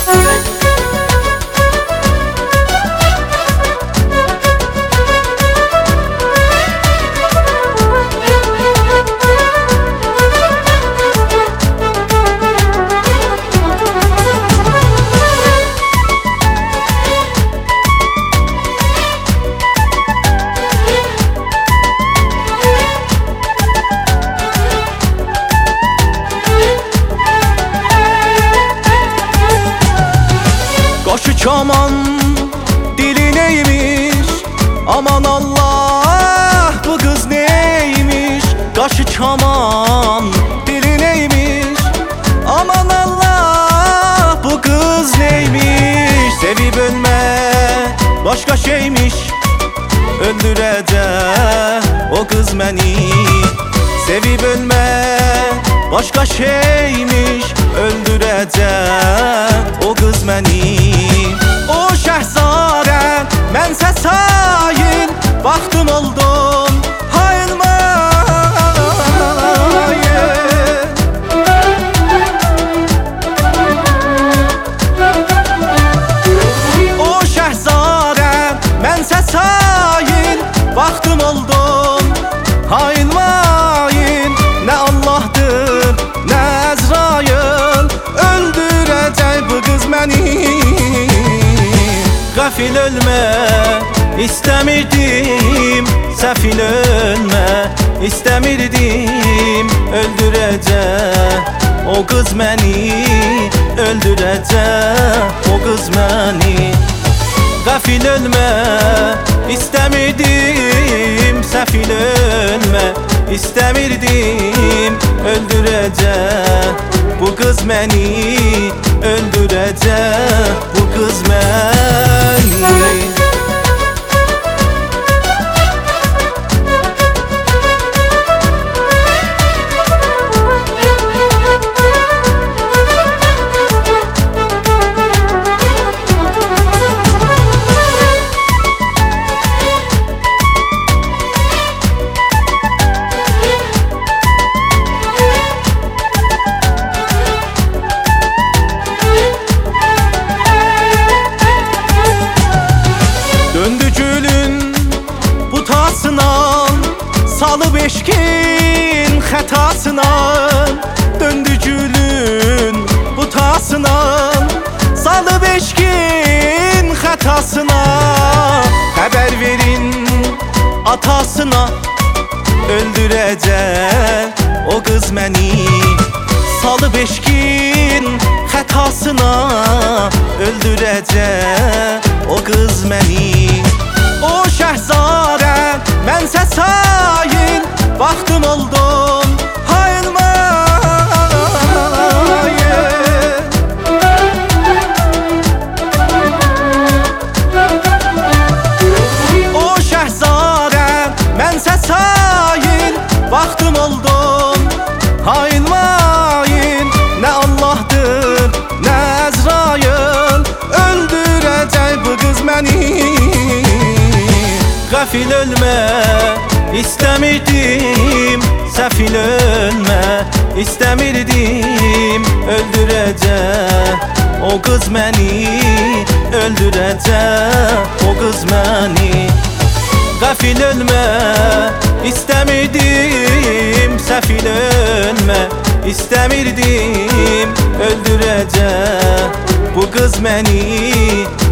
Qaşı kaman dili neymiş? Aman Allah, bu kız neymiş? Qaşı kaman dili neymiş? Aman Allah, bu kız neymiş? Sevip ölme başka şeymiş, öldürecek o kız beni. Sevip ölme başka şeymiş, öldürecek o kız beni. O şehzade mənsə sayın, vaxtım oldum hayılmayın. O şehzade mənsə sayın, vaxtım oldum hayılmayın. Nə Allah'dır, nə Əzrail, öldürəcək bu qız məni. Gafil ölme istemirdim, sefil ölme istemirdim. Öldürecek o kız beni, öldürecek o kız beni. Gafil ölme istemirdim, sefil ölme istemirdim. Öldürecek bu kız beni, öldürecek bu kız beni. Salıp eşkin xətasına, döndü gülün butasına. Salıp eşkin xətasına, xəbər verin atasına. Öldürecek o kız məni. Salıp eşkin xətasına, öldürecek o kız məni. O şehzade mənsə sayın, vaxtım oldum hayılmayın. O şehzade mənsə sayın, vaxtım oldum hayılmayın. Nə Allah'dır, nə Əzrail, öldürəcək bu qız məni. Gafil ölme istemirdim, sefil ölme istemirdim. Öldürecek o kız beni, öldürecek o kız beni. Gafil ölme istemirdim, sefil ölme istemirdim. Öldürecek bu kız beni,